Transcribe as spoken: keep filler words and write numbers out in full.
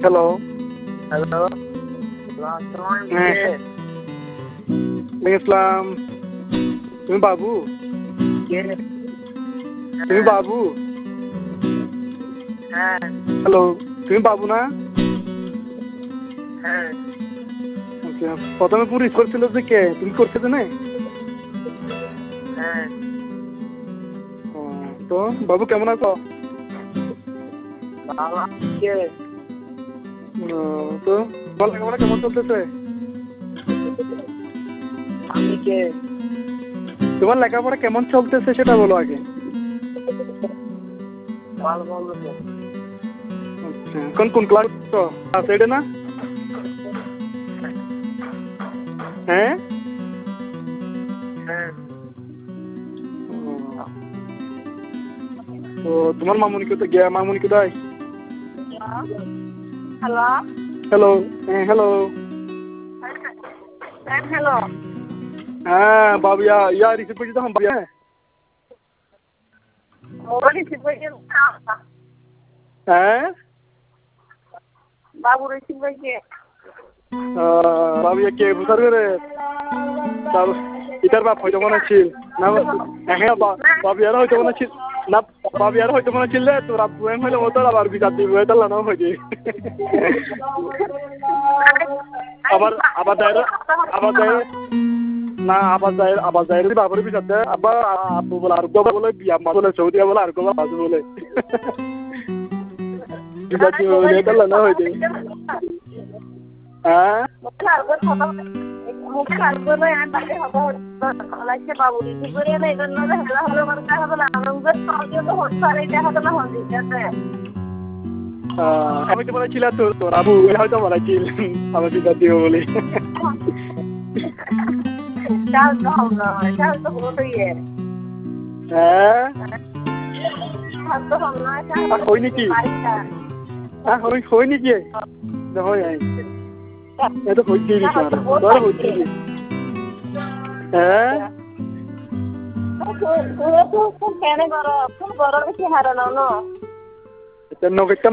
hello hello হ্যাঁ ইসলাম তুমি বাবু তুমি বাবু হ্যাঁ হ্যালো তুমি বাবু না হ্যাঁ আচ্ছা প্রথমে পুরো করছিল যে কে তুমি করছো তো না হ্যাঁ তো বাবু কেমন আছো বাবা কে তো তোমার লেখাপড়া কেমন চলতেছে আমি কে তোমার লেখাপড়া কেমন চলতেছে সেটা বলো আগে ভালো বলতো আচ্ছা কোন কোন ক্লাস ক্লাস এইটে না হ্যাঁ হ্যাঁ তো তোমার মামুনি কোথায় গিয়া মামুনি কোথায় হ্যালো হ্যালো হ্যাঁ হ্যালো হ্যালো হ্যাঁ বাবু ইয়া ইয়া রিসিভ করছি তখন বাবু হ্যাঁ হ্যাঁ বাবু রিসিভ হয়েছে বাবু ইয়া কে বুঝার করে তার ইতার বাপ হয়তো মনে ছিল না হ্যাঁ বাবু ইয়ার হয়তো মনে ছিল না বাবু ইয়ার হয়তো মনে ছিল তোর আব্বু এম হইলে মতো আবার বিচার দিব এটা না হয়েছে আবার আবার দায়ের আবার দায়ের না আবার দায়ের আবার দায়ের বাবার বিচার দেয় আবার আব্বু বলে আর গোবা বলে বিয়া মা বলে সৌদি বলে আর গোবা বাজু বলে বিচার দিব বলে এটা না হয়েছে হ্যাঁ মুখে কালকে আর বাইরে হবো লাগছে বাবু রিসিভ করে না এই জন্য হেলা হলো মানে দেখা গেল আমাদের সঙ্গে তো হচ্ছে আর এটা হবে না হচ্ছে আছে আমি তো বলেছিল তোর তোর আবু হয়তো বলেছিল আমার বিচার দিব বলে চাল তো হলো চাল তো হলো তো ইয়ে হ্যাঁ চাল তো হলো না হই নাকি হ্যাঁ হই হই নাকি হই আই এটা হইছে নি স্যার তোর হইছে নি হ্যাঁ তো তো তো কেন করো খুব বড় বেশি হারানো না এটা নগদ